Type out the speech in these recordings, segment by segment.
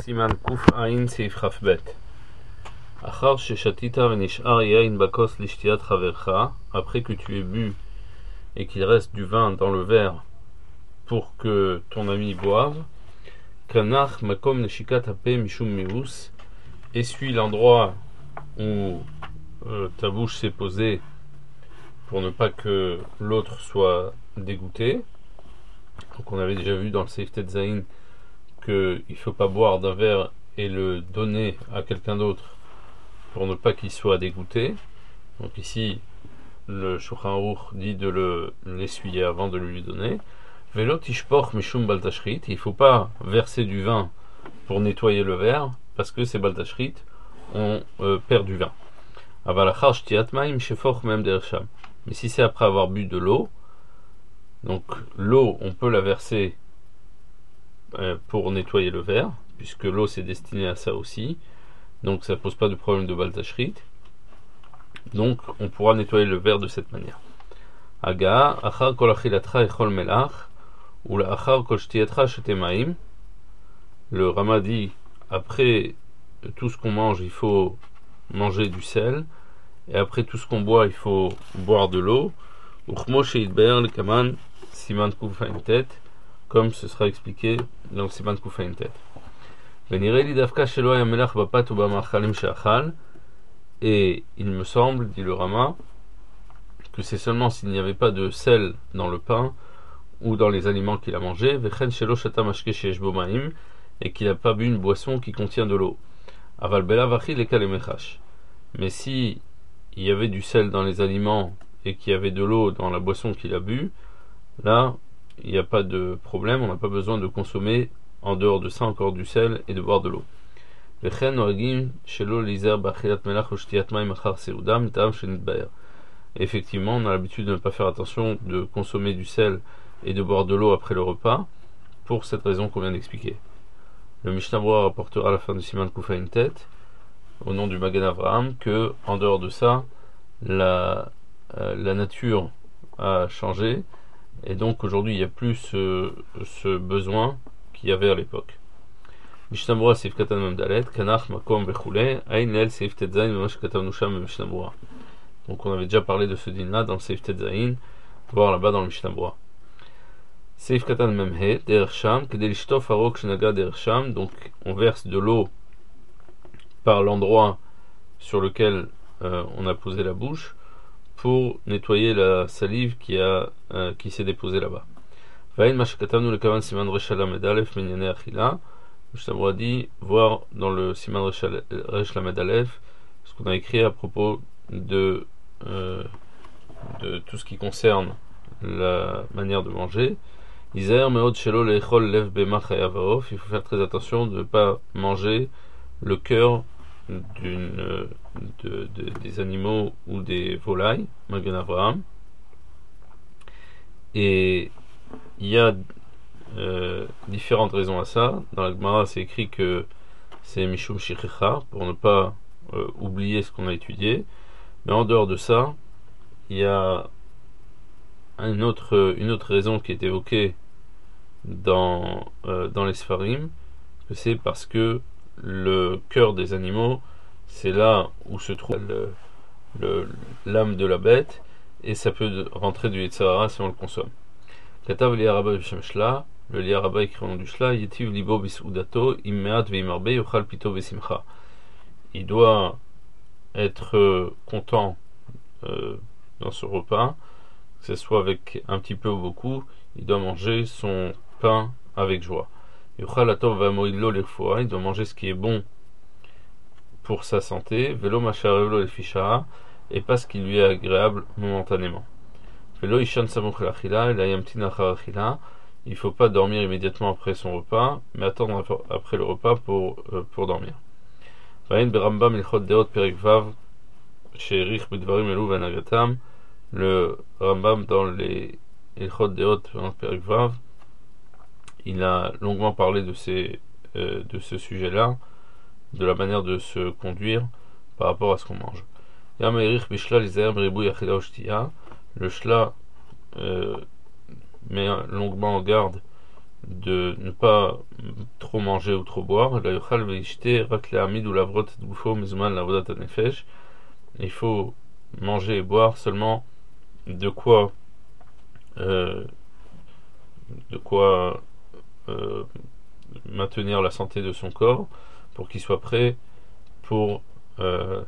סימן קע"ע סעיף כ"ב. אחר ששתית ונשאר יין בכוס לשתיית חברך, après que tu aies bu et qu'il reste du vin dans le verre pour que ton ami boive, kanach makom neshikat hape mishum mius, essuie l'endroit où ta bouche s'est posée pour ne pas que l'autre soit dégoûté. Donc on avait déjà vu dans le Seif Tetzaïn qu'il ne faut pas boire d'un verre et le donner à quelqu'un d'autre pour ne pas qu'il soit dégoûté. Donc ici le Shulchan Aruch dit de l'essuyer avant de lui donner. Velo tishpoch mishum baltashrit, il ne faut pas verser du vin pour nettoyer le verre parce que ces baltashrit on perd du vin. Avalachar shtiat maim shefoch mem dersham. Mais si c'est après avoir bu de l'eau, donc l'eau on peut la verser pour nettoyer le verre, puisque l'eau c'est destiné à ça aussi, donc ça pose pas de problème de baltashrit, donc on pourra nettoyer le verre de cette manière. Aga, achar kol achilatra echol melach, ou la achar kol shtiatra shetemaim. Le Rama dit, après tout ce qu'on mange, il faut manger du sel, et après tout ce qu'on boit, il faut boire de l'eau. Uchmo sheitbe'er le kaman siman kufain tet, comme ce sera expliqué dans le siman kufain tet. Venireli davka shelo yamelach bapat ou bamachalim sheachal. Et il me semble, dit le Rama, que c'est seulement s'il n'y avait pas de sel dans le pain ou dans les aliments qu'il a mangés, vechen shelo shata mashke sheyesh bo ma'im, et qu'il n'a pas bu une boisson qui contient de l'eau. Aval belav achi lekal emechash. Mais si il y avait du sel dans les aliments et qu'il y avait de l'eau dans la boisson qu'il a bu, là il n'y a pas de problème, on n'a pas besoin de consommer en dehors de ça encore du sel et de boire de l'eau. Effectivement, on a l'habitude de ne pas faire attention de consommer du sel et de boire de l'eau après le repas, pour cette raison qu'on vient d'expliquer. Le Mishnah Berurah rapportera à la fin du Siman Kufain Tet, au nom du Magen Avraham, que en dehors de ça, la nature a changé, et donc aujourd'hui il n'y a plus ce besoin qu'il y avait à l'époque. Mishnah Berurah Seif Katan Memdalet, Kanach Makom Bechule, Ain Leel Seif Tetzain, Mamash Katan Nusham Mishnah Berurah. Donc on avait déjà parlé de ce din là dans le Seif Tetzain, voir là-bas dans le Mishnah Berurah. Seif Katan Memhe, Der Sham, Kedel Shtof Arok Shnaga Der Sham, donc on verse de l'eau par l'endroit sur lequel on a posé la bouche pour nettoyer la salive qui s'est déposée là-bas. Vaïn Mashkatanu le Kavan Siman Reshalam Edalef Menyane Achila. Je dit voir dans le Siman Reshalam Edalef ce qu'on a écrit à propos de tout ce qui concerne la manière de manger. Iser meod shelo lechol lev bema chayavaof. Il faut faire très attention de ne pas manger le cœur des animaux ou des volailles, Magen Avraham. Et il y a différentes raisons à ça. Dans la Gemara, c'est écrit que c'est Mishum Shichicha, pour ne pas oublier ce qu'on a étudié. Mais en dehors de ça, il y a une autre raison qui est évoquée dans les Sfarim, que c'est parce que le cœur des animaux, c'est là où se trouve l'âme de la bête, et ça peut rentrer du Yetzer Hara si on le consomme. Katav li'araba b'shem shla, le li'araba écrit au nom du shla, yetiv libo bis'udato, immeat ve'imarbe, yochal pito ve'simcha. Il doit être content dans ce repas, que ce soit avec un petit peu ou beaucoup, il doit manger son pain avec joie. Yochal atov va'moidlo l'irfoa, il doit manger ce qui est bon pour sa santé, velo masharevlo l'efisha, et pas ce qui lui est agréable momentanément. Velo ishan samuch l'achila, la yamtin achar achila, il ne faut pas dormir immédiatement après son repas, mais attendre après le repas pour dormir. Vaïn berambam ilchot deot perek vav, she'erich b'dvarim elu v'anagatam. Le Rambam dans les ilchot deot perek vav, il a longuement parlé de ce sujet-là, de la manière de se conduire par rapport à ce qu'on mange. Yam erich bishla lizer meribou yachila ushtiya. Le shla met longuement en garde de ne pas trop manger ou trop boire. Il faut manger et boire seulement de quoi euh, de quoi maintenir la santé de son corps pour qu'il soit prêt pour, euh,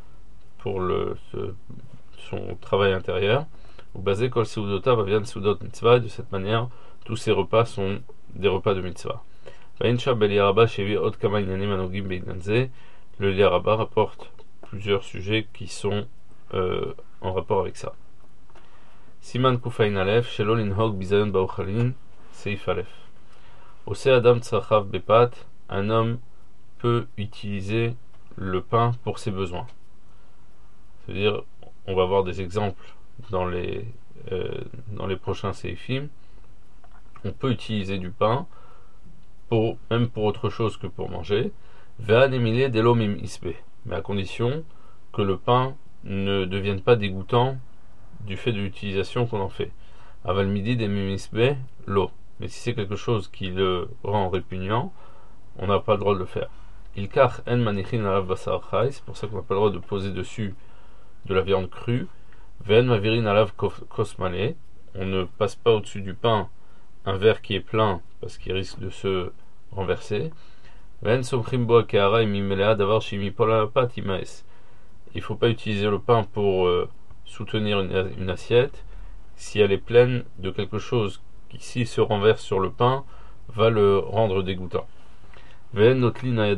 son travail intérieur. Ou basé kol seudota vavian seudot mitzvah. De cette manière, tous ces repas sont des repas de mitzvah. Le Liaraba rapporte plusieurs sujets qui sont en rapport avec ça. Siman Kufain Aleph, Shelo Linhog Bizayon Baochalin, Seif Aleph. Ose Adam Tzrachav Bepat, un homme peut utiliser le pain pour ses besoins. C'est-à-dire, on va voir des exemples dans les prochains Seifim. On peut utiliser du pain même pour autre chose que pour manger, mais à condition que le pain ne devienne pas dégoûtant du fait de l'utilisation qu'on en fait. Aval midi des mimisbe, l'eau. Mais si c'est quelque chose qui le rend répugnant, on n'a pas le droit de le faire. Il kar en manichin alav basar chai, c'est pour ça qu'on n'a pas le droit de poser dessus de la viande crue. Ven mavirin alav kosmale, on ne passe pas au-dessus du pain un verre qui est plein parce qu'il risque de se renverser. Il ne faut pas utiliser le pain pour soutenir une assiette si elle est pleine de quelque chose qui, s'il se renverse sur le pain, va le rendre dégoûtant. On ne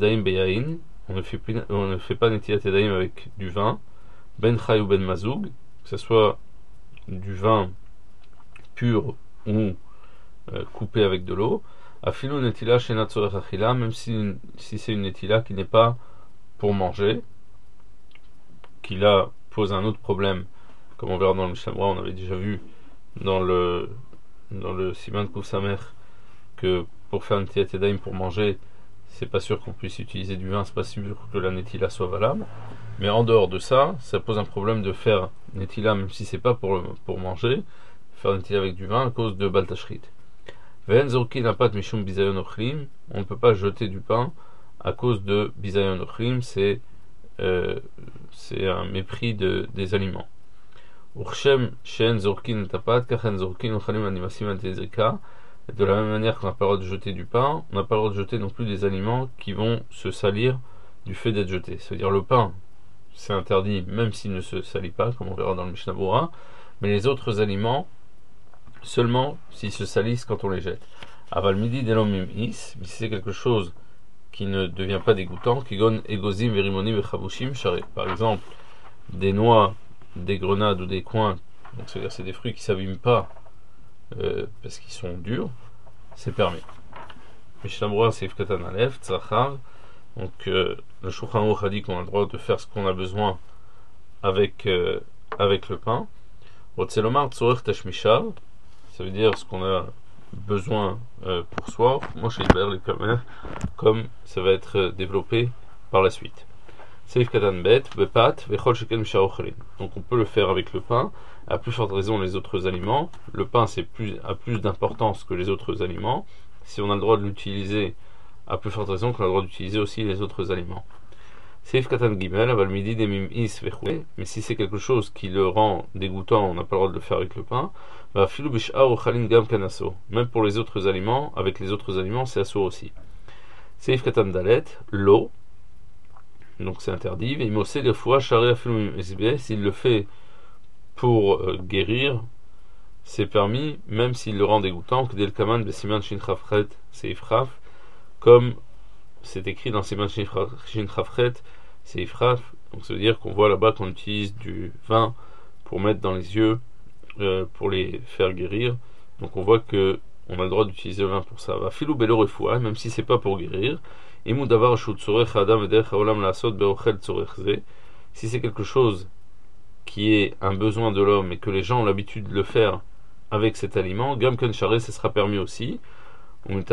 fait pas netilat yadayim avec du vin, ben chay ou ben mazoug, que ce soit du vin pur ou coupé avec de l'eau. Afilu netila shenat tzorech achila, même si c'est une netila qui n'est pas pour manger, qui là pose un autre problème, comme on verra dans le Mishnah Berurah. On avait déjà vu dans le Siman Kuf Samer que pour faire une netilat yadayim pour manger, c'est pas sûr qu'on puisse utiliser du vin, c'est pas sûr que la netila soit valable. Mais en dehors de ça, ça pose un problème de faire netila, même si c'est pas pour manger, faire netila avec du vin à cause de baltashrit. On ne peut pas jeter du pain à cause de bizayon ochlim, c'est un mépris des aliments. De la même manière qu'on n'a pas le droit de jeter du pain, on n'a pas le droit de jeter non plus des aliments qui vont se salir du fait d'être jetés. C'est-à-dire le pain, c'est interdit même s'il ne se salit pas, comme on verra dans le Mishnah Berurah, mais les autres aliments, seulement s'ils se salissent quand on les jette. Aval midi delomim is, mais si c'est quelque chose qui ne devient pas dégoûtant, kigon egozim verimonim vechavushim share. Par exemple, des noix, des grenades ou des coings, donc c'est-à-dire c'est des fruits qui ne s'abîment pas parce qu'ils sont durs, c'est permis. Mishnah Berurah Seif Katan Aleph, Tzachav, donc le Shulchan Aruch a dit qu'on a le droit de faire ce qu'on a besoin avec le pain. Rotzelomar tzorech tashmishav, ça veut dire ce qu'on a besoin pour soi. Moi chez Iber les Kamer, comme ça va être développé par la suite. Seif Katan Bet, Bepat, Vechol Sheken Mishar Ochelin. Donc on peut le faire avec le pain, à plus forte raison les autres aliments. Le pain a plus d'importance que les autres aliments. Si on a le droit de l'utiliser, à plus forte raison qu'on a le droit d'utiliser aussi les autres aliments. Seif Katan Gimel, Aval Midi Demim Is Vechoué, mais si c'est quelque chose qui le rend dégoûtant, on n'a pas le droit de le faire avec le pain. Va Filu Bish'a Ochalin Gam Kanaso. Même pour les autres aliments, avec les autres aliments, c'est assourd aussi. Seif Katan Dalet, l'eau, donc c'est interdit. Veimose de fois Shari Afilu Mimesbe, s'il le fait pour guérir, c'est permis, même s'il le rend dégoûtant. Kdel Kaman Besiman Shin Chafret Seif Raf, comme c'est écrit dans Siman Shin Chafret Seif Raf. Donc ça veut dire qu'on voit là-bas qu'on utilise du vin pour mettre dans les yeux, pour les faire guérir. Donc on voit que on a le droit d'utiliser le vin pour ça. Va filou belo refoua, même si c'est pas pour guérir. Emu davar shut tzorech adam v'derech haolam la'asot be'ochel tzorech ze. Si c'est quelque chose qui est un besoin de l'homme et que les gens ont l'habitude de le faire avec cet aliment, gam ken share, ce sera permis aussi. C'est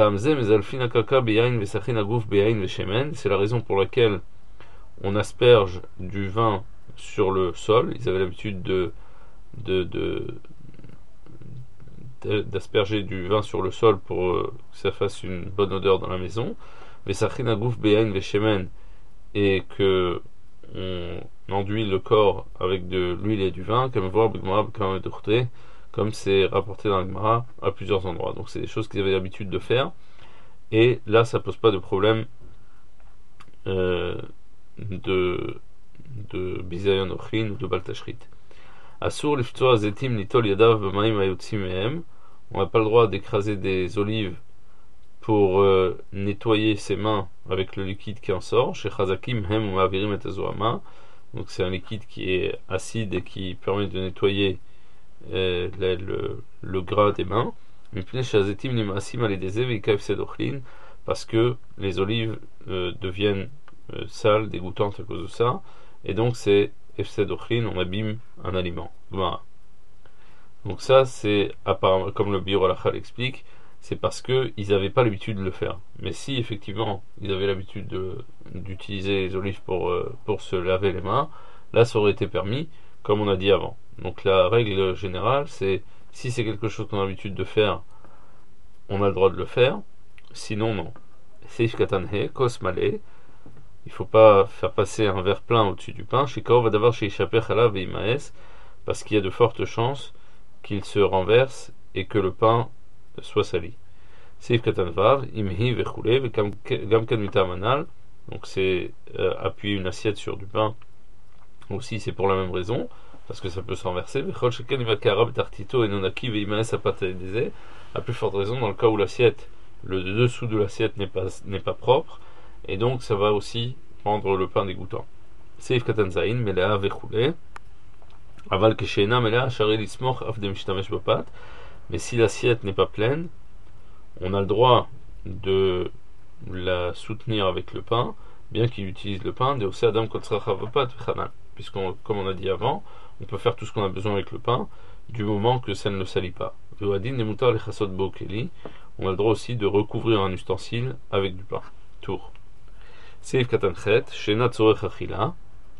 la raison pour laquelle on asperge du vin sur le sol. Ils avaient l'habitude de d'asperger du vin sur le sol pour que ça fasse une bonne odeur dans la maison. Vesachin agouf beyain veshemen, et que on enduit le corps avec de l'huile et du vin, comme c'est rapporté dans la Gemara à plusieurs endroits. Donc c'est des choses qu'ils avaient l'habitude de faire, et là ça pose pas de problème de bizayon ochin ou de baltashrit. Asur liftoa zetim litol yadav b'maim hayotzim mehem. On n'a pas le droit d'écraser des olives pour nettoyer ses mains avec le liquide qui en sort. Chez Chazakim hem ma'avirim et azoama. Donc c'est un liquide qui est acide et qui permet de nettoyer le gras des mains. Parce que les olives deviennent sales, dégoûtantes à cause de ça, et donc c'est efsed ochlin, on abîme un aliment. Donc ça c'est apparemment, comme le Biur Halacha l'explique, c'est parce que ils n'avaient pas l'habitude de le faire. Mais si effectivement ils avaient l'habitude d'utiliser les olives pour se laver les mains, là ça aurait été permis, comme on a dit avant. Donc la règle générale, c'est si c'est quelque chose qu'on a l'habitude de faire, on a le droit de le faire. Sinon, non. Seif katanhe, kos malé. Il ne faut pas faire passer un verre plein au-dessus du pain. Shikao va d'abord chez Ishaper Chalav et Imaes, parce qu'il y a de fortes chances qu'il se renverse et que le pain soit sali. Seif katanvav, imhi vechule, gamkan mitamanal. Donc c'est appuyer une assiette sur du pain. Aussi, c'est pour la même raison, parce que ça peut se renverser. À plus forte raison dans le cas où l'assiette, le dessous de l'assiette n'est pas propre, et donc ça va aussi rendre le pain dégoûtant. Seif katanzain, melea vechule, aval kesheina melea shari lismoch af de mishtamesh bapat. Mais si l'assiette n'est pas pleine, on a le droit de la soutenir avec le pain, bien qu'il utilise le pain, de aussi adam kotzracha bapat v'chanan. Puisqu'on, comme on a dit avant, on peut faire tout ce qu'on a besoin avec le pain, du moment que ça ne le salit pas. On a le droit aussi de recouvrir un ustensile avec du pain. Tour. Seif katanchet, shena tzorech achila.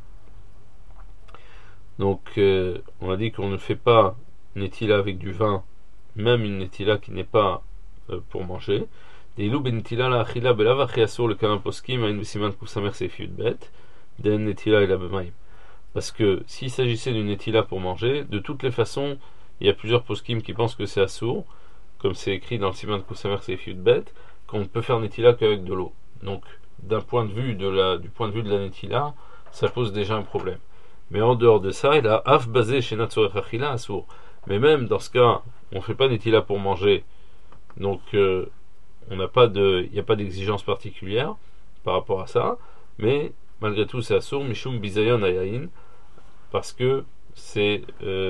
Donc, on a dit qu'on ne fait pas netila avec du vin, même une netila qui n'est pas pour manger. Deilou benetila la achila belav achiasur le kalam poskim a une besiman kufsamer seif yudbet, den netila ela bemaim. Parce que s'il s'agissait d'une netila pour manger, de toutes les façons, il y a plusieurs poskim qui pensent que c'est assour, comme c'est écrit dans le Siman Koussamer Seif Yudbet, qu'on ne peut faire netila qu'avec de l'eau. Donc, du point de vue de la netila, ça pose déjà un problème. Mais en dehors de ça, il a af basé chez Natsorech Achila assour. Mais même dans ce cas, on ne fait pas netila pour manger, donc il n'y a pas d'exigence particulière par rapport à ça, mais malgré tout c'est assour, mishum bizayon ayayin, parce que c'est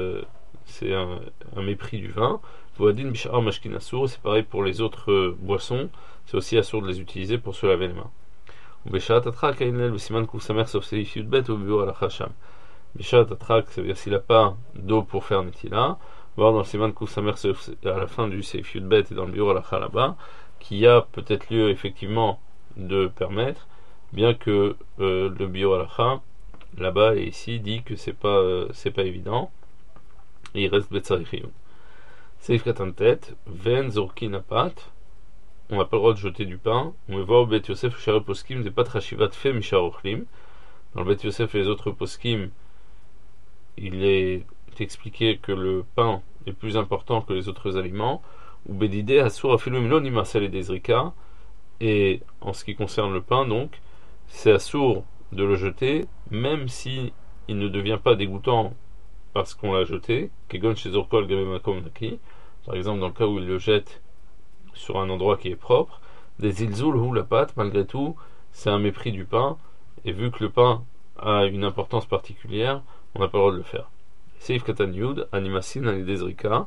un mépris du vin. Voadin bishar mashkin assour, c'est pareil pour les autres boissons, c'est aussi assour de les utiliser pour se laver les mains. Beshat atrak kainel besiman kufsamer sauf seif yudbet ou biur alachasham. Beshat atrak, ça veut dire s'il n'a pas d'eau pour faire netila, voir dans le Siman Kufsamer à la fin du seif yudbet et dans le biur alacha là-bas, qu'il y a peut-être lieu effectivement de permettre, bien que le biur alacha là-bas et ici dit que c'est pas évident, et il reste betzarifiyun. Seif katantet, ven zorkin apat, on n'a pas le droit de jeter du pain. On va voir au Bet Yosef ou Shara Poskim des pat rashivat fe mishar ochlim. Dans le Bet Yosef et les autres poskim, il est expliqué que le pain est plus important que les autres aliments. Ou bedide asur afilum lo nimasel et desrika. Et en ce qui concerne le pain, donc, c'est assour de le jeter, même si il ne devient pas dégoûtant parce qu'on l'a jeté. Kegon chez Zorkol Gabemakom Naki. Par exemple, dans le cas où il le jette sur un endroit qui est propre, des ilzul ou la pâte, malgré tout, c'est un mépris du pain, et vu que le pain a une importance particulière, on n'a pas le droit de le faire. Seif katan yud, animasin alidezrika.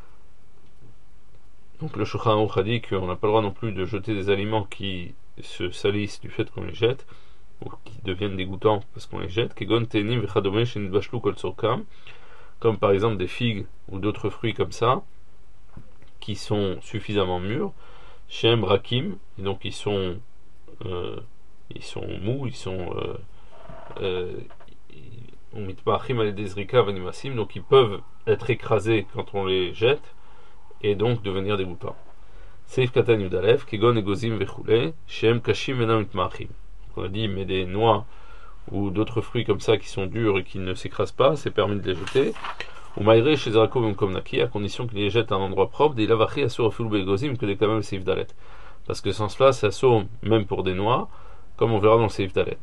Donc le Shulchan Aruch a dit qu'on n'a pas le droit non plus de jeter des aliments qui se salissent du fait qu'on les jette, ou qui deviennent dégoûtants parce qu'on les jette, kegon tenim vechadome shenidbashlu kol tzorkam, comme par exemple des figues ou d'autres fruits comme ça, qui sont suffisamment mûrs, Shem Rakim, et donc ils sont mous, donc ils peuvent être écrasés quand on les jette, et donc devenir dégoûtant. Seif Katan Yudalev, Kegon Egozim Vechule, Shem Kashim Menam Itmachim. On a dit, mais des noix ou d'autres fruits comme ça qui sont durs et qui ne s'écrasent pas, c'est permis de les jeter. Ou Maïre chez Zerakom Komnaki, à condition qu'il les jette à un endroit propre, des lavachi assur afulu begozim que des kamem seif dalet. Parce que sans cela, ça assaut même pour des noix, comme on verra dans le seif dalet.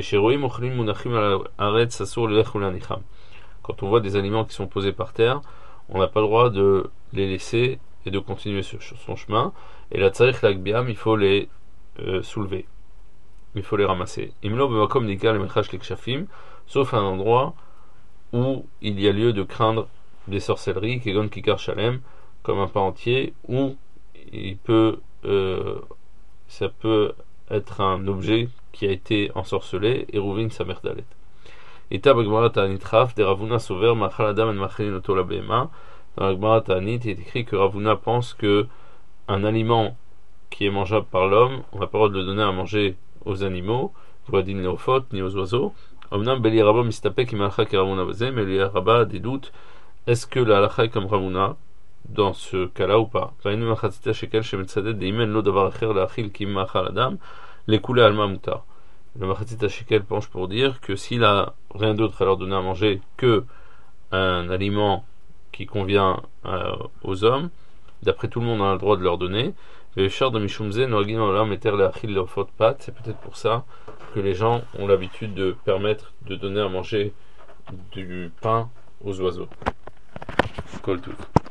Quand on voit des aliments qui sont posés par terre, on n'a pas le droit de les laisser et de continuer sur son chemin. Et la tzarich l'agbiam, il faut les soulever. Il faut les ramasser. Imlo b'makom nikar le mechach lekshafim, sauf un endroit où il y a lieu de craindre des sorcelleries, kegon kikar shalem, comme un pain entier, où ça peut être un objet qui a été ensorcelé, et rouvin sa merdalet. Et tabagmara ta'anitraf, des Ravuna sauver, machal adam en machelin oto la behema. Dans la Gemara Ta'anit, il est écrit que Ravuna pense que un aliment qui est mangeable par l'homme, on n'a pas le droit de le donner à manger aux animaux, ni aux fautes, ni aux oiseaux. Omnam Beli Rabba mistapek imalcha ki Ravuna bazé, mais Beli Rabba a des doutes. Est-ce que la halakha est comme Ravuna dans ce cas-là ou pas? Vainu machatzita shekel shemetzadet deimen lo davar acher laachil kim machal adam lekule alma mutar. Le machatzita shekel penche pour dire que s'il a rien d'autre à leur donner à manger que un aliment qui convient aux hommes, d'après tout le monde on a le droit de leur donner. Le char de Mishumze, Noagin Olam Eter Leachil Leofot Pat, c'est peut-être pour ça que les gens ont l'habitude de permettre de donner à manger du pain aux oiseaux. Kol tout.